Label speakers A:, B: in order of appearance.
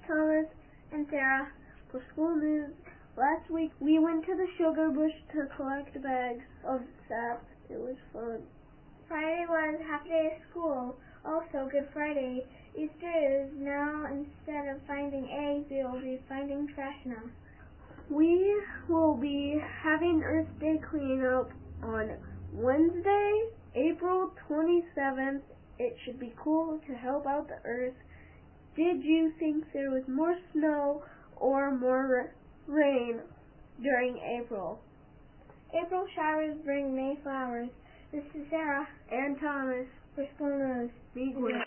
A: Thomas, and Sarah for school news. Last week we went to the sugar bush to collect bags of sap. It was fun.
B: Friday was half a day of school. Also Good Friday. Easter is now. Instead of finding eggs, we will be finding trash now.
A: We will be having Earth Day cleanup on Wednesday, April 27th. It should be cool to help out the Earth. Did you think there was more snow or more rain during April?
B: April showers bring May flowers. This is Sarah
A: and Thomas
B: for School News.
A: Be good.